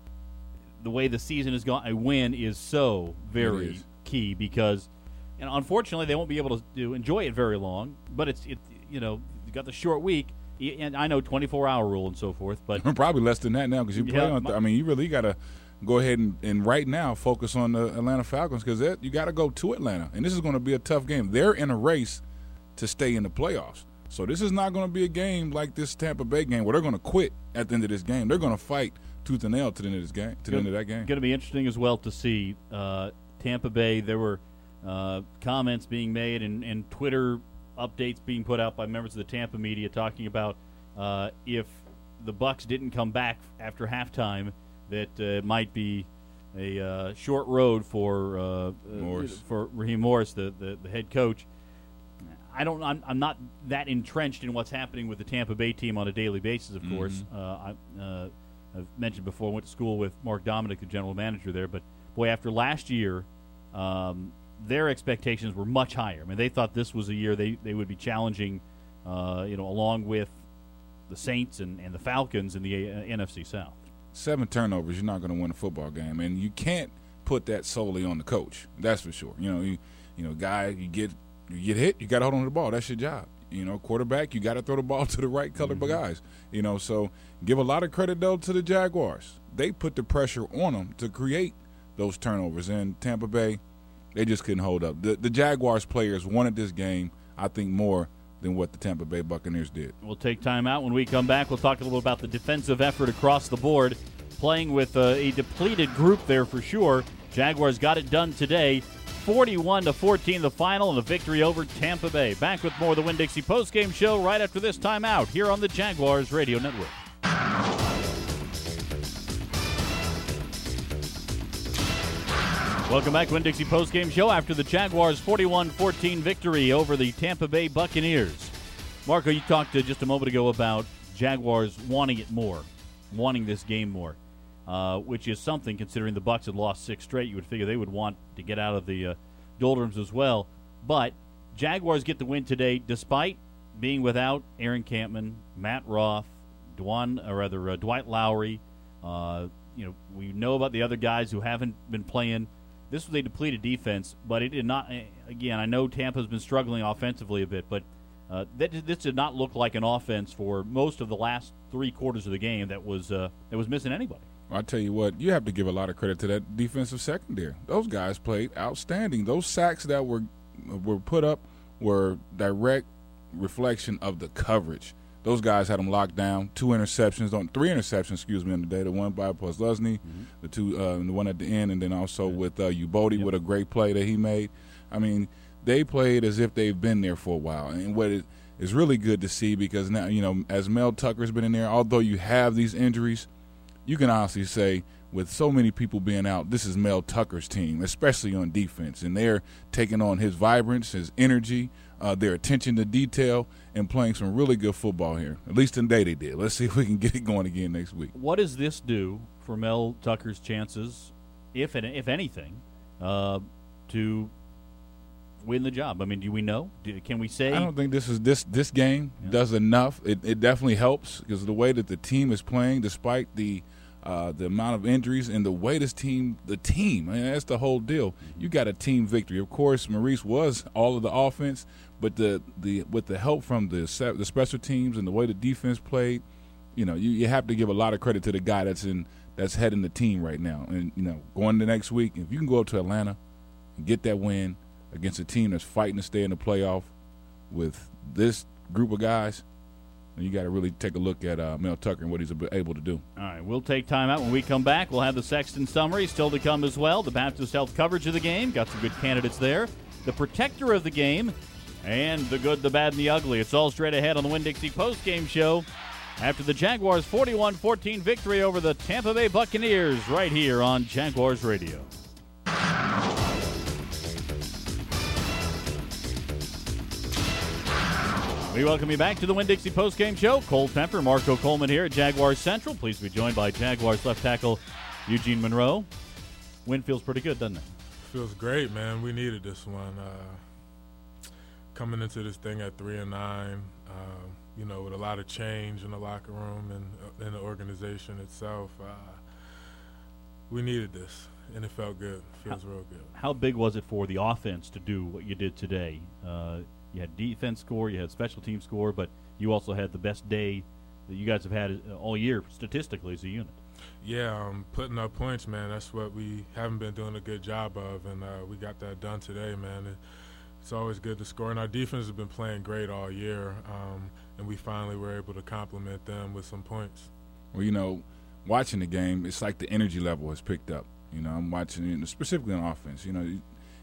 the way the season has gone. A win is so very is. key because. And unfortunately, they won't be able to, to enjoy it very long. But it's, it, you know, you got the short week. and I know twenty-four hour rule and so forth, but probably less than that now because you play Yeah, on. Th- I mean, you really got to go ahead and, and right now focus on the Atlanta Falcons because you got to go to Atlanta, and this is going to be a tough game. They're in a race to stay in the playoffs, so this is not going to be a game like this Tampa Bay game where they're going to quit at the end of this game. They're going to fight tooth and nail to the end of this game. To the end of that game, going to be interesting as well to see uh, Tampa Bay. There were uh, comments being made and, and Twitter updates being put out by members of the Tampa media talking about uh, if the Bucks didn't come back after halftime, that uh, it might be a uh, short road for uh, Morris. Uh, for Raheem Morris, the, the, the head coach. I don't. I'm, I'm not that entrenched in what's happening with the Tampa Bay team on a daily basis. Of Mm-hmm. course, uh, I, uh, I've mentioned before. I went to school with Mark Dominic, the general manager there. But boy, after last year, um, their expectations were much higher. I mean, they thought this was a year they, they would be challenging, uh, you know, along with the Saints and, and the Falcons in the uh, N F C South. Seven turnovers, you're not going to win a football game, and you can't put that solely on the coach. That's for sure. You know, you you know, guy, you get you get hit, you got to hold on to the ball. That's your job. You know, quarterback, you got to throw the ball to the right color mm-hmm. guys. You know, so give a lot of credit though to the Jaguars. They put the pressure on them to create those turnovers, and Tampa Bay, they just couldn't hold up. The, the Jaguars players wanted this game, I think, more than what the Tampa Bay Buccaneers did. We'll take time out. When we come back, we'll talk a little about the defensive effort across the board, playing with uh, a depleted group there for sure. Jaguars got it done today, forty-one to fourteen the final, and a victory over Tampa Bay. Back with more of the Winn-Dixie postgame show right after this timeout here on the Jaguars Radio Network. Welcome back, Winn-Dixie postgame show after the Jaguars' forty-one fourteen victory over the Tampa Bay Buccaneers. Marco, you talked uh, just a moment ago about Jaguars wanting it more, wanting this game more, uh, which is something considering the Bucs had lost six straight. You would figure they would want to get out of the uh, doldrums as well. But Jaguars get the win today despite being without Aaron Campman, Matt Roth, Dwan, or rather uh, Dwight Lowry. Uh, you know, we know about the other guys who haven't been playing. This was a depleted defense, but it did not. Again, I know Tampa's been struggling offensively a bit, but uh, that, this did not look like an offense for most of the last three quarters of the game that was uh, that was missing anybody. I'll tell you what, you have to give a lot of credit to that defensive secondary. Those guys played outstanding. Those sacks that were were put up were direct reflection of the coverage. Those guys had them locked down. Two interceptions, on three interceptions, excuse me, on the day. The one by Posluszny, mm-hmm. the two, uh, the one at the end, and then also with uh, Ubodi yep. with a great play that he made. I mean, they played as if they've been there for a while, and what it is really good to see because now, you know, as Mel Tucker's been in there, although you have these injuries, you can honestly say with so many people being out, this is Mel Tucker's team, especially on defense, and they're taking on his vibrance, his energy, uh, their attention to detail, and playing some really good football here. At least today they did. Let's see if we can get it going again next week. What does this do for Mel Tucker's chances, if if anything, uh, to win the job? I mean, do we know? Do, can we say? I don't think this is this this game yeah. does enough. It, it definitely helps because the way that the team is playing, despite the uh, the amount of injuries and the way this team, the team, I mean, that's the whole deal. Mm-hmm. You got a team victory. Of course, Maurice was all of the offense, but the the with the help from the the special teams and the way the defense played, you know, you, you have to give a lot of credit to the guy that's in that's heading the team right now. And you know, going to next week, if you can go up to Atlanta and get that win against a team that's fighting to stay in the playoff with this group of guys, you got to really take a look at uh, Mel Tucker and what he's able to do. All right, we'll take time out. When we come back, we'll have the Sexton summary still to come as well. The Baptist Health coverage of the game. Got some good candidates there. The protector of the game. And the good, the bad, and the ugly. It's all straight ahead on the Winn-Dixie postgame show after the Jaguars' forty-one fourteen victory over the Tampa Bay Buccaneers right here on Jaguars Radio. We welcome you back to the Winn-Dixie postgame show. Cole Pemper, Marco Coleman here at Jaguars Central. Pleased to be joined by Jaguars left tackle Eugene Monroe. Win feels pretty good, doesn't it? Feels great, man. We needed this one. Uh, coming into this thing at three and nine, uh, you know, with a lot of change in the locker room and in the organization itself, uh, we needed this, and it felt good. It feels how, real good. How big was it for the offense to do what you did today? Uh, You had defense score, you had special team score, but you also had the best day that you guys have had all year statistically as a unit. Yeah, um, putting up points, man, that's what we haven't been doing a good job of, and uh, we got that done today, man. It, it's always good to score, and our defense has been playing great all year, um, and we finally were able to complement them with some points. Well, you know, watching the game, it's like the energy level has picked up. You know, I'm watching it, specifically on offense. You know,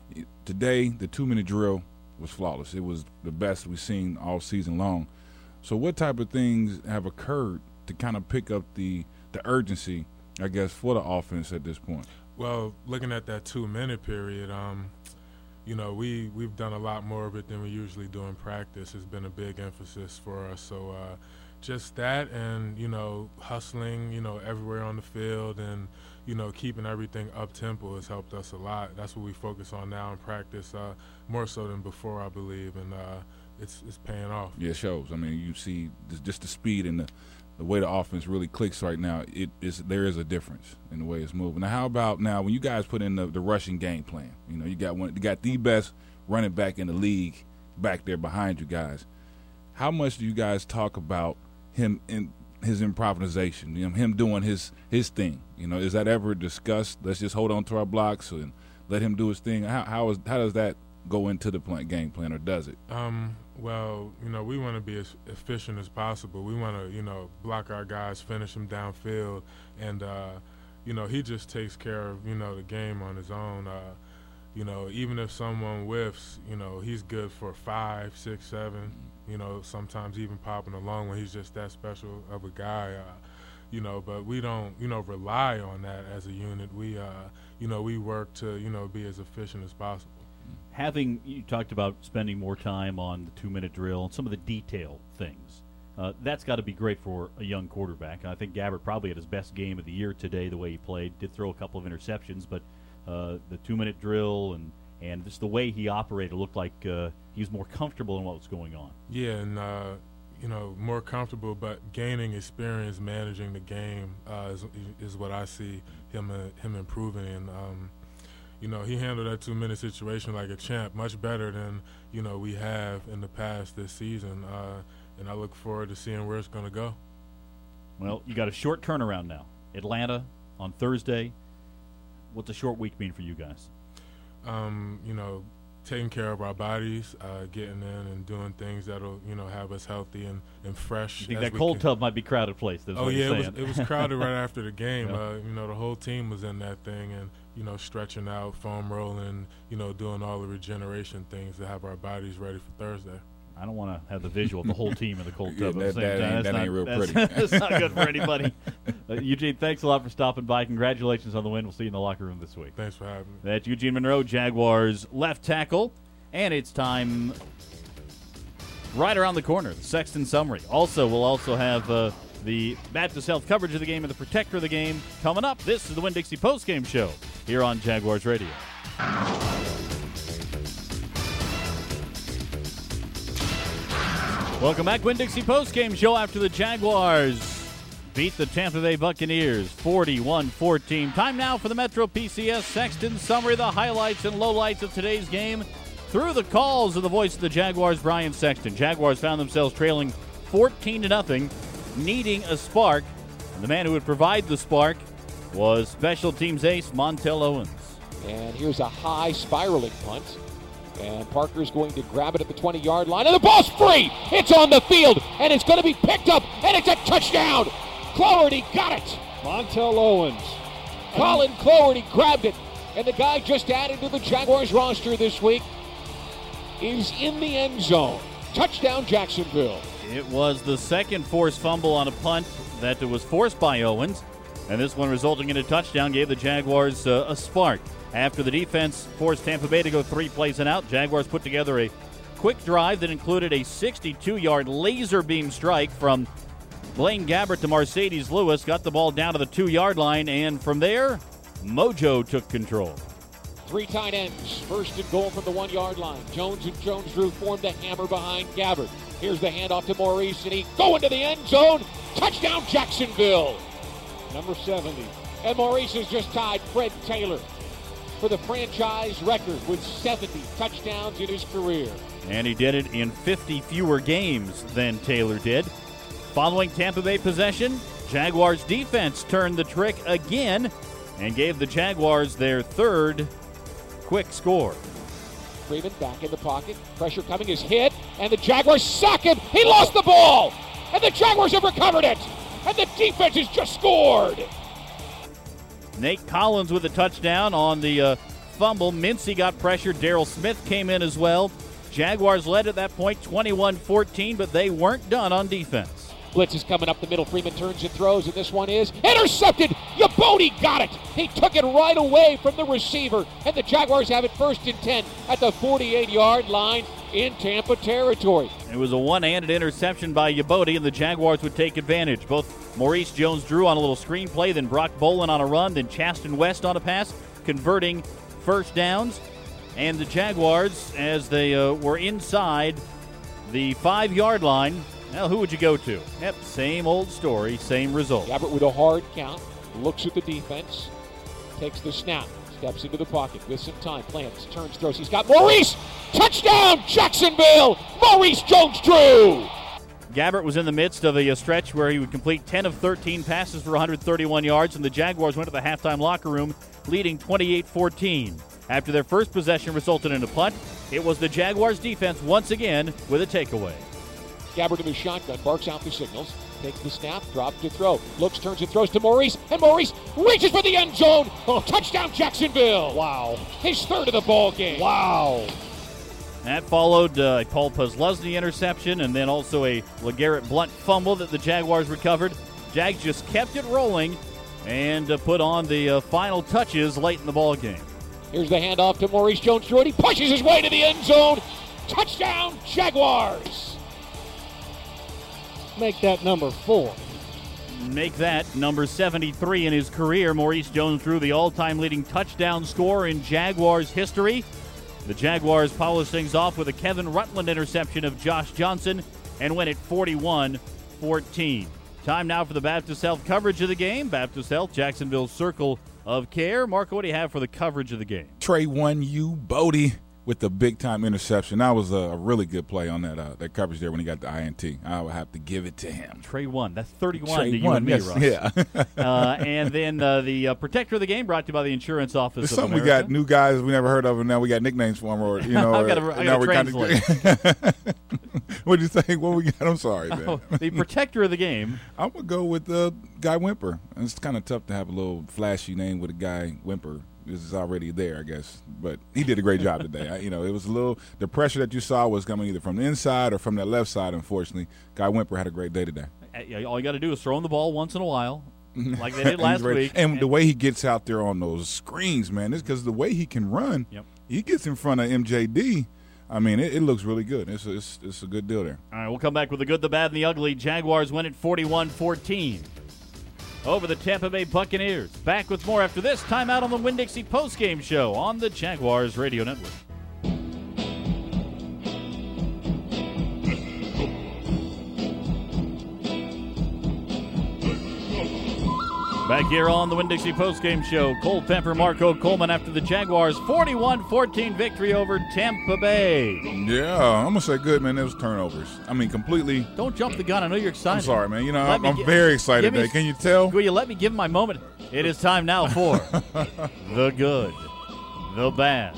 today the two-minute drill was flawless. It was the best we've seen all season long. So what type of things have occurred to kind of pick up the, the urgency, I guess, for the offense at this point? Well, looking at that two-minute period, um, you know, we, we've done a lot more of it than we usually do in practice. It's been a big emphasis for us. So uh, just that and, you know, hustling, you know, everywhere on the field and, you know, keeping everything up-tempo has helped us a lot. That's what we focus on now in practice, uh, more so than before, I believe, and uh, it's it's paying off. Yeah, it shows. I mean, you see just the speed and the, the way the offense really clicks right now. It is there is a difference in the way it's moving. Now, how about now when you guys put in the, the rushing game plan? You know, you got one, you got the best running back in the league back there behind you guys. How much do you guys talk about him in his improvisation, you know, him doing his his thing? You know, is that ever discussed? Let's just hold on to our blocks and let him do his thing. How how is how does that go into the plan, game plan, or does it? Um, well, you know, we want to be as efficient as possible. We want to, you know, block our guys, finish them downfield, and uh, you know, he just takes care of, you know, the game on his own. Uh, you know, even if someone whiffs, you know, he's good for five, six, seven. You know, sometimes even popping along when he's just that special of a guy. Uh, you know, but we don't, you know, rely on that as a unit. We, uh, you know, we work to, you know, be as efficient as possible. Having, you talked about spending more time on the two-minute drill and some of the detail things. Uh, that's got to be great for a young quarterback. I think Gabbert probably had his best game of the year today, the way he played. Did throw a couple of interceptions, but uh, the two-minute drill and, and just the way he operated looked like uh, he was more comfortable in what was going on. Yeah, and, uh, you know, more comfortable, but gaining experience managing the game uh, is, is what I see him uh, him improving in. Um, You know, he handled that two-minute situation like a champ, much better than, you know, we have in the past this season. Uh, and I look forward to seeing where it's going to go. Well, you got a short turnaround now. Atlanta on Thursday. What's a short week mean for you guys? Um, you know, taking care of our bodies, uh, getting in and doing things that'll, you know, have us healthy and, and fresh. You think that cold can. tub might be crowded place? That's oh, what yeah, you're it saying. was, it was crowded right after the game. Yeah. Uh, you know, the whole team was in that thing and, you know, stretching out, foam rolling, you know, doing all the regeneration things to have our bodies ready for Thursday. I don't want to have the visual of the whole team in the cold tub Yeah, at the that- same that time. ain't- That's that not, ain't real that's, pretty. that's not good for anybody. Uh, Eugene, thanks a lot for stopping by. Congratulations on the win. We'll see you in the locker room this week. Thanks for having me. That's Eugene Monroe, Jaguars left tackle. And it's time right around the corner, the Sexton Summary. Also, we'll also have uh, the Baptist Health coverage of the game and the protector of the game coming up. This is the Winn-Dixie postgame show here on Jaguars Radio. Welcome back, Winn-Dixie postgame show after the Jaguars beat the Tampa Bay Buccaneers forty-one fourteen. Time now for the Metro P C S Sexton Summary, the highlights and lowlights of today's game through the calls of the voice of the Jaguars, Brian Sexton. Jaguars found themselves trailing fourteen to nothing, needing a spark. And the man who would provide the spark was special teams ace Montel Owens. And here's a high spiraling punt. And Parker's going to grab it at the twenty-yard line. And the ball's free! It's on the field! And it's going to be picked up! And it's a touchdown! Cloherty got it! Montel Owens. Colin Cloherty grabbed it. And the guy just added to the Jaguars roster this week is in the end zone. Touchdown, Jacksonville. It was the second forced fumble on a punt that was forced by Owens. And this one resulting in a touchdown gave the Jaguars uh, a spark. After the defense forced Tampa Bay to go three plays and out, Jaguars put together a quick drive that included a sixty-two-yard laser beam strike from Blaine Gabbert to Mercedes Lewis, got the ball down to the two-yard line, and from there, Mojo took control. Three tight ends, first and goal from the one-yard line. Jones and Jones-Drew formed the hammer behind Gabbert. Here's the handoff to Maurice, and he going to the end zone. Touchdown, Jacksonville. Number seventy. And Maurice has just tied Fred Taylor. for the franchise record with seventy touchdowns in his career. And he did it in fifty fewer games than Taylor did. Following Tampa Bay possession, Jaguars defense turned the trick again and gave the Jaguars their third quick score. Freeman back in the pocket. Pressure coming, is hit, and the Jaguars sack him. He lost the ball, and the Jaguars have recovered it, and the defense has just scored. Nate Collins with a touchdown on the uh, fumble. Mincy got pressured. Darrell Smith came in as well. Jaguars led at that point twenty-one fourteen, but they weren't done on defense. Blitz is coming up the middle. Freeman turns and throws, and this one is intercepted. Yabodi got it. He took it right away from the receiver, and the Jaguars have it first and ten at the forty-eight-yard line in Tampa territory. It was a one-handed interception by Yabodi, and the Jaguars would take advantage. Both Maurice Jones-Drew on a little screen play, then Brock Bolin on a run, then Chasten West on a pass, converting first downs. And the Jaguars, as they uh, were inside the five-yard line, well, who would you go to? Yep, same old story, same result. Gabbert with a hard count, looks at the defense, takes the snap, steps into the pocket with some time, plants, turns, throws. He's got Maurice! Touchdown, Jacksonville! Maurice Jones-Drew! Gabbert was in the midst of a stretch where he would complete ten of thirteen passes for one hundred thirty-one yards, and the Jaguars went to the halftime locker room leading twenty-eight fourteen. After their first possession resulted in a punt, it was the Jaguars' defense once again with a takeaway. Gabbert in the shotgun, barks out the signals, takes the snap, drops to throw, looks, turns, and throws to Maurice, and Maurice reaches for the end zone. Oh, touchdown, Jacksonville! Wow. His third of the ball game. Wow. That followed uh, a Paul Posluszny interception and then also a LeGarrette Blount fumble that the Jaguars recovered. Jags just kept it rolling and uh, put on the uh, final touches late in the ball game. Here's the handoff to Maurice Jones-Drew, and he pushes his way to the end zone. Touchdown, Jaguars! Make that number four. Make that number seventy-three in his career. Maurice Jones-Drew, the all-time leading touchdown scorer in Jaguars history. The Jaguars polish things off with a Kevin Rutland interception of Josh Johnson and win it forty-one fourteen. Time now for the Baptist Health coverage of the game. Baptist Health, Jacksonville's Circle of Care. Marco, what do you have for the coverage of the game? Trey one U Bodie with the big-time interception. That was a, a really good play on that uh, that coverage there when he got the I N T. I would have to give it to him. Trey one. That's thirty-one Trey to you one, and me, yes, Russ. yeah. uh, and then uh, the uh, protector of the game brought to you by the Insurance Office There's of something America. we got new guys we never heard of, and now we got nicknames for them. Or, you know, I've got to, I got to translate. What did you think? What we got? I'm sorry, man. Oh, the protector of the game. I'm going to go with uh, Guy Wimper. It's kind of tough to have a little flashy name with a Guy Wimper. This is already there, I guess. But he did a great job today. I, you know, it was a little – the pressure that you saw was coming either from the inside or from that left side, unfortunately. Guy Wimper had a great day today. All you got to do is throw him the ball once in a while, like they did last week. And, and the way he gets out there on those screens, man, is because the way he can run, yep. he gets in front of M J D. I mean, it, it looks really good. It's a, it's, it's a good deal there. All right, we'll come back with the good, the bad, and the ugly. Jaguars win it forty-one fourteen over the Tampa Bay Buccaneers. Back with more after this. Time out on the Winn-Dixie postgame show on the Jaguars Radio Network. Back here on the Winn-Dixie postgame show, Cole Pepper, Marco Coleman after the Jaguars' forty-one fourteen victory over Tampa Bay. Yeah, I'm going to say good, man. Those turnovers. I mean, completely. Don't jump the gun. I know you're excited. I'm sorry, man. You know, Let I'm, me I'm gi- very excited give me- today. Can you tell? Will you let me give him my moment? It is time now for the good, the bad,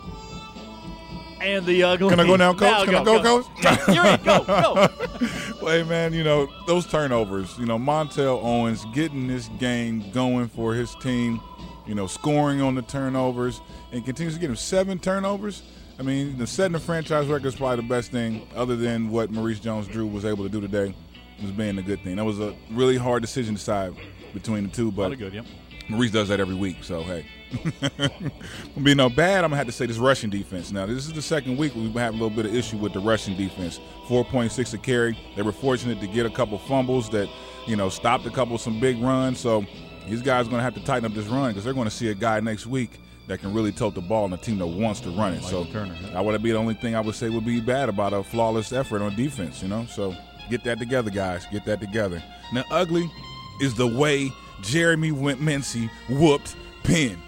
and the ugly. Can I go now, Coach? Now Can go, I go, go. Coach? You're in. Go, go. Well, hey, man, you know, those turnovers, you know, Montel Owens getting this game going for his team, you know, scoring on the turnovers and continues to get him seven turnovers. I mean, the setting the franchise record is probably the best thing other than what Maurice Jones-Drew was able to do today was being a good thing. That was a really hard decision to decide between the two, but good, yep. Maurice does that every week, so, hey. Will be no bad. I'm going to have to say this rushing defense. Now, this is the second week we have a little bit of issue with the rushing defense. four point six a carry. They were fortunate to get a couple fumbles that, you know, stopped a couple of some big runs. So these guys are going to have to tighten up this run because they're going to see a guy next week that can really tote the ball and a team that wants to run it. Michael so Turner, yeah. that would be the only thing I would say would be bad about a flawless effort on defense, you know. So get that together, guys. Get that together. Now, ugly is the way Jeremy Mincy whooped Penn.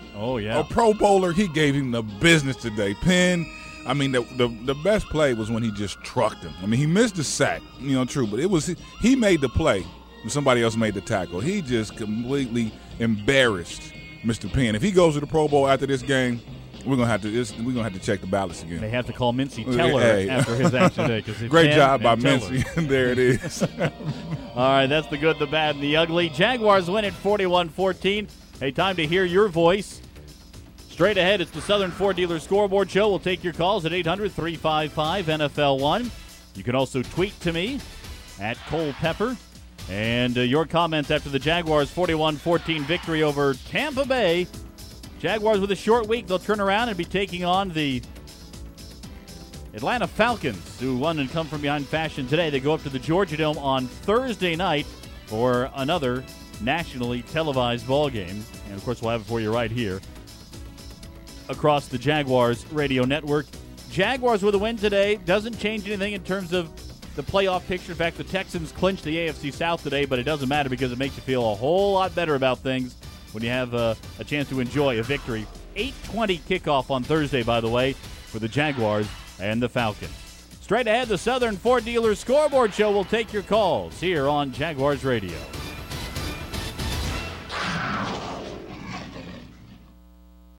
Oh, yeah. A Pro Bowler, he gave him the business today. Penn, I mean, the, the the best play was when he just trucked him. I mean, he missed the sack, you know, true, but it was he made the play when somebody else made the tackle. He just completely embarrassed Mister Penn. If he goes to the Pro Bowl after this game, we're gonna have to we're gonna have to check the ballots again. They have to call Mincy Teller hey. after his action today. Cause Great job by Teller. Mincy. There it is. All right, that's the good, the bad, and the ugly. Jaguars win at forty-one fourteen. Hey, time to hear your voice. Straight ahead, it's the Southern Ford Dealer Scoreboard Show. We'll take your calls at eight hundred, three five five, N F L one. You can also tweet to me at Cole Pepper. And uh, your comments after the Jaguars' forty-one fourteen victory over Tampa Bay. Jaguars with a short week. They'll turn around and be taking on the Atlanta Falcons, who won and come from behind fashion today. They go up to the Georgia Dome on Thursday night for another nationally televised ball game. And, of course, we'll have it for you right here across the Jaguars radio network. Jaguars with a win today. Doesn't change anything in terms of the playoff picture. In fact, the Texans clinched the A F C South today, but it doesn't matter because it makes you feel a whole lot better about things when you have uh, a chance to enjoy a victory. eight twenty kickoff on Thursday, by the way, for the Jaguars and the Falcons. Straight ahead, the Southern Ford Dealer Scoreboard Show will take your calls here on Jaguars Radio.